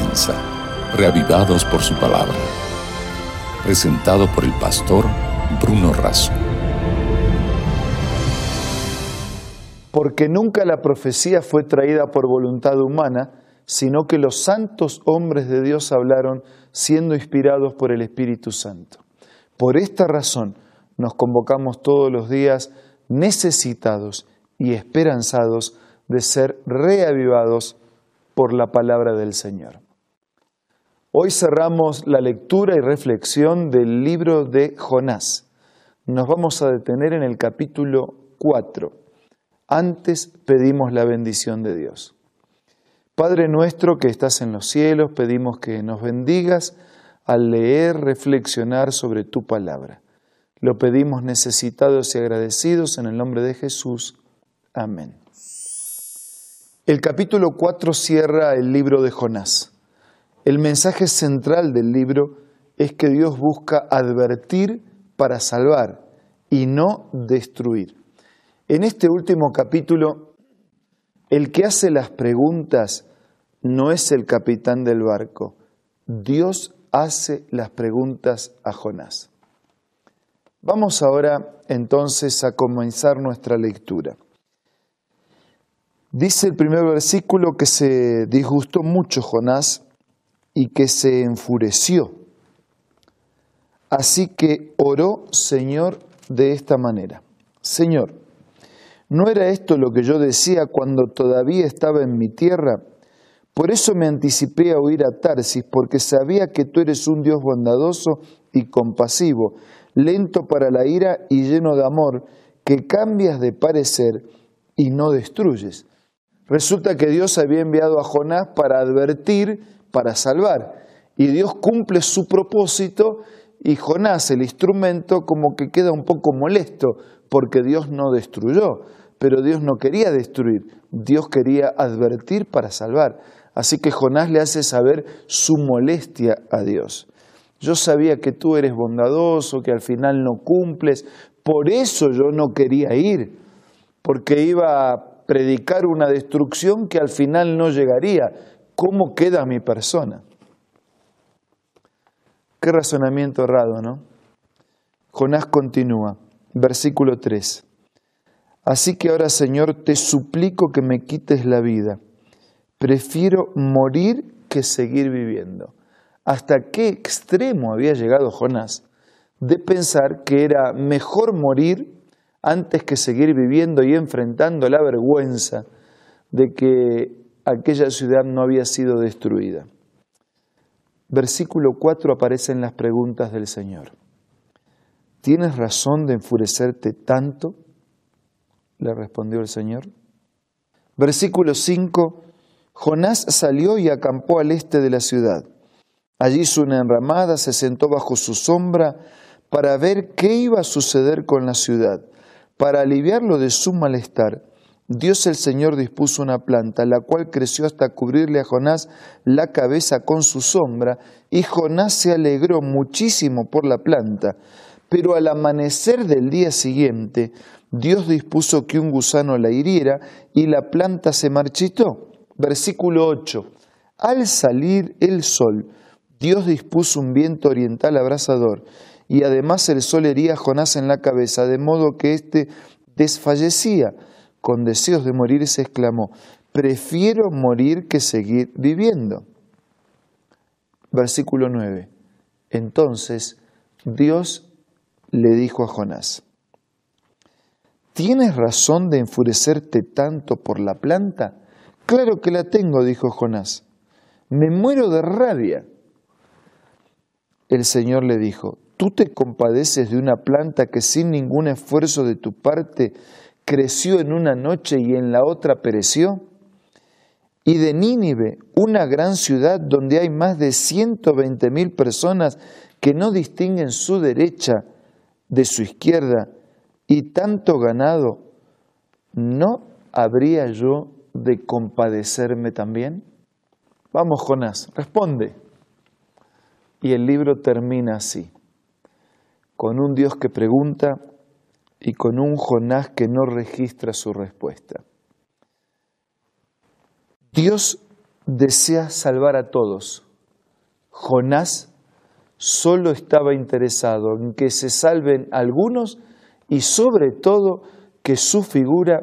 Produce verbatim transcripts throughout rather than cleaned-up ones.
comienza, reavivados por su palabra. Presentado por el pastor Bruno Razo. Porque nunca la profecía fue traída por voluntad humana, sino que los santos hombres de Dios hablaron siendo inspirados por el Espíritu Santo. Por esta razón nos convocamos todos los días necesitados y esperanzados de ser reavivados por la palabra del Señor. Hoy cerramos la lectura y reflexión del libro de Jonás. Nos vamos a detener en el capítulo cuatro. Antes pedimos la bendición de Dios. Padre nuestro que estás en los cielos, pedimos que nos bendigas al leer, reflexionar sobre tu palabra. Lo pedimos necesitados y agradecidos en el nombre de Jesús. Amén. El capítulo cuatro cierra el libro de Jonás. El mensaje central del libro es que Dios busca advertir para salvar y no destruir. En este último capítulo, el que hace las preguntas no es el capitán del barco. Dios hace las preguntas a Jonás. Vamos ahora entonces a comenzar nuestra lectura. Dice el primer versículo que se disgustó mucho Jonás y que se enfureció. Así que oró, Señor, de esta manera. Señor, ¿no era esto lo que yo decía cuando todavía estaba en mi tierra? Por eso me anticipé a huir a Tarsis, porque sabía que tú eres un Dios bondadoso y compasivo, lento para la ira y lleno de amor, que cambias de parecer y no destruyes. Resulta que Dios había enviado a Jonás para advertir, para salvar. Y Dios cumple su propósito y Jonás, el instrumento, como que queda un poco molesto porque Dios no destruyó. Pero Dios no quería destruir, Dios quería advertir para salvar. Así que Jonás le hace saber su molestia a Dios. Yo sabía que tú eres bondadoso, que al final no cumples, por eso yo no quería ir, porque iba a predicar una destrucción que al final no llegaría. ¿Cómo queda mi persona? Qué razonamiento errado, ¿no? Jonás continúa, versículo tres. Así que ahora, Señor, te suplico que me quites la vida. Prefiero morir que seguir viviendo. ¿Hasta qué extremo había llegado Jonás de pensar que era mejor morir antes que seguir viviendo y enfrentando la vergüenza de que aquella ciudad no había sido destruida? Versículo cuatro aparecen las preguntas del Señor. ¿Tienes razón de enfurecerte tanto?, le respondió el Señor. Versículo cinco. Jonás salió y acampó al este de la ciudad. Allí hizo una enramada, se sentó bajo su sombra para ver qué iba a suceder con la ciudad. Para aliviarlo de su malestar, Dios el Señor dispuso una planta, la cual creció hasta cubrirle a Jonás la cabeza con su sombra, y Jonás se alegró muchísimo por la planta. Pero al amanecer del día siguiente, Dios dispuso que un gusano la hiriera y la planta se marchitó. Versículo ocho. Al salir el sol, Dios dispuso un viento oriental abrasador, y además el sol hería a Jonás en la cabeza, de modo que éste desfallecía. Con deseos de morir se exclamó, prefiero morir que seguir viviendo. Versículo nueve. Entonces Dios le dijo a Jonás, ¿tienes razón de enfurecerte tanto por la planta? Claro que la tengo, dijo Jonás. Me muero de rabia. El Señor le dijo, ¿tú te compadeces de una planta que sin ningún esfuerzo de tu parte creció en una noche y en la otra pereció? Y de Nínive, una gran ciudad donde hay más de ciento veinte mil personas que no distinguen su derecha de su izquierda, y tanto ganado, ¿no habría yo de compadecerme también? Vamos, Jonás, responde. Y el libro termina así, con un Dios que pregunta y con un Jonás que no registra su respuesta. Dios desea salvar a todos. Jonás solo estaba interesado en que se salven algunos y sobre todo que su figura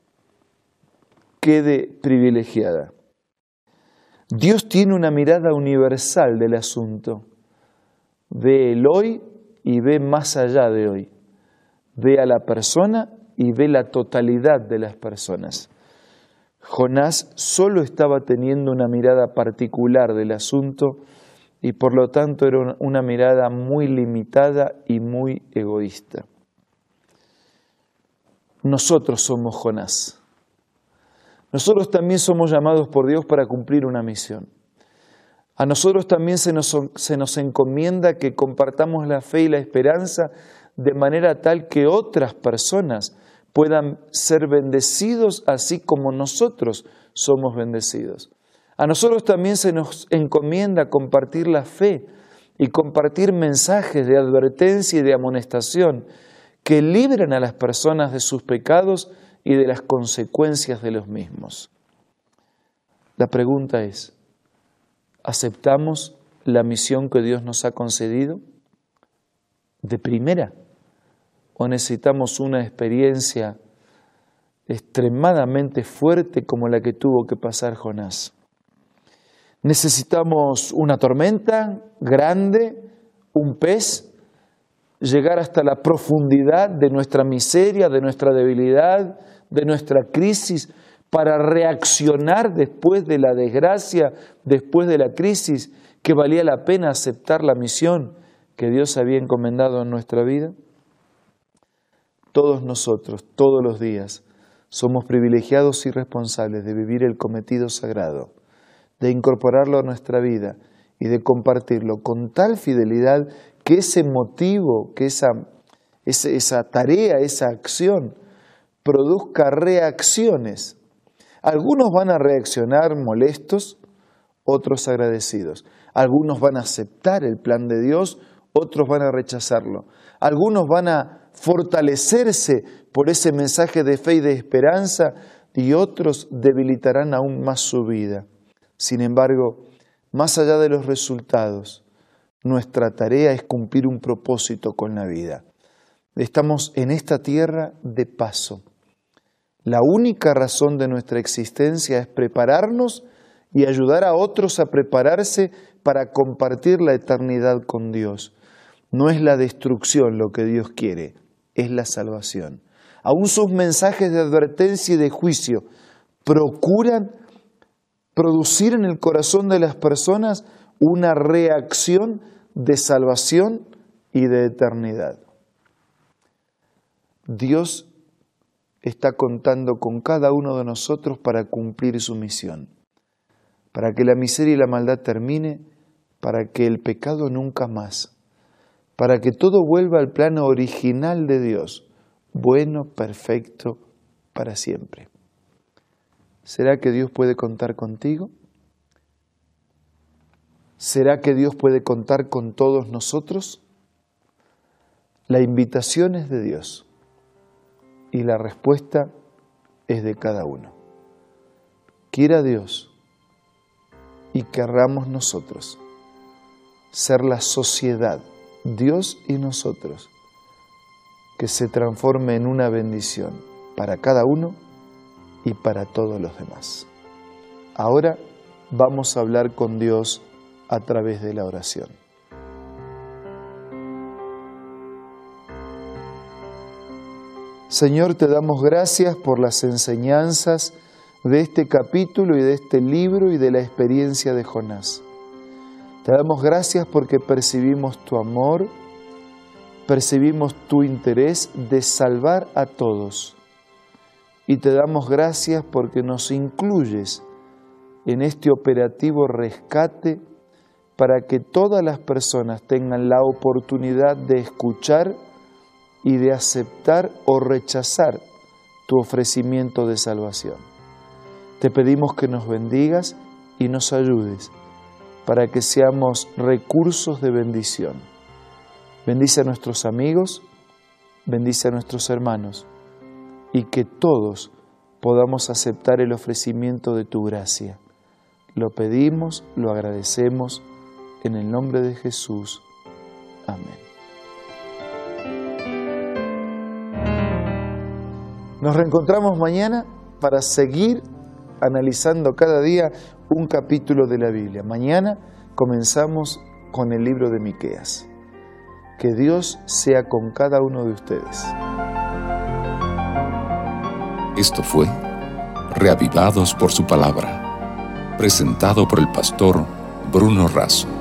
quede privilegiada. Dios tiene una mirada universal del asunto. Ve el hoy y ve más allá de hoy. Ve a la persona y ve la totalidad de las personas. Jonás solo estaba teniendo una mirada particular del asunto y por lo tanto era una mirada muy limitada y muy egoísta. Nosotros somos Jonás. Nosotros también somos llamados por Dios para cumplir una misión. A nosotros también se nos, se nos encomienda que compartamos la fe y la esperanza de manera tal que otras personas puedan ser bendecidos así como nosotros somos bendecidos. A nosotros también se nos encomienda compartir la fe y compartir mensajes de advertencia y de amonestación que libren a las personas de sus pecados y de las consecuencias de los mismos. La pregunta es, ¿aceptamos la misión que Dios nos ha concedido de primera? ¿O necesitamos una experiencia extremadamente fuerte como la que tuvo que pasar Jonás? ¿Necesitamos una tormenta grande, un pez, llegar hasta la profundidad de nuestra miseria, de nuestra debilidad, de nuestra crisis, para reaccionar después de la desgracia, después de la crisis, que valía la pena aceptar la misión que Dios había encomendado en nuestra vida? Todos nosotros, todos los días, somos privilegiados y responsables de vivir el cometido sagrado, de incorporarlo a nuestra vida y de compartirlo con tal fidelidad que ese motivo, que esa, esa, esa tarea, esa acción, produzca reacciones. Algunos van a reaccionar molestos, otros agradecidos. Algunos van a aceptar el plan de Dios, otros van a rechazarlo. Algunos van a fortalecerse por ese mensaje de fe y de esperanza y otros debilitarán aún más su vida. Sin embargo, más allá de los resultados, nuestra tarea es cumplir un propósito con la vida. Estamos en esta tierra de paso. La única razón de nuestra existencia es prepararnos y ayudar a otros a prepararse para compartir la eternidad con Dios. No es la destrucción lo que Dios quiere, es la salvación. Aún sus mensajes de advertencia y de juicio procuran producir en el corazón de las personas una reacción de salvación y de eternidad. Dios está contando con cada uno de nosotros para cumplir su misión, para que la miseria y la maldad termine, para que el pecado nunca más, para que todo vuelva al plano original de Dios, bueno, perfecto, para siempre. ¿Será que Dios puede contar contigo? ¿Será que Dios puede contar con todos nosotros? La invitación es de Dios y la respuesta es de cada uno. Quiera Dios y querramos nosotros ser la sociedad, Dios y nosotros, que se transforme en una bendición para cada uno y para todos los demás. Ahora vamos a hablar con Dios a través de la oración. Señor, te damos gracias por las enseñanzas de este capítulo y de este libro y de la experiencia de Jonás. Te damos gracias porque percibimos tu amor, percibimos tu interés de salvar a todos. Y te damos gracias porque nos incluyes en este operativo rescate para que todas las personas tengan la oportunidad de escuchar y de aceptar o rechazar tu ofrecimiento de salvación. Te pedimos que nos bendigas y nos ayudes para que seamos recursos de bendición. Bendice a nuestros amigos, bendice a nuestros hermanos y que todos podamos aceptar el ofrecimiento de tu gracia. Lo pedimos, lo agradecemos, en el nombre de Jesús. Amén. Nos reencontramos mañana para seguir analizando cada día un capítulo de la Biblia. Mañana comenzamos con el libro de Miqueas. Que Dios sea con cada uno de ustedes. Esto fue Reavivados por su palabra, presentado por el pastor Bruno Razo.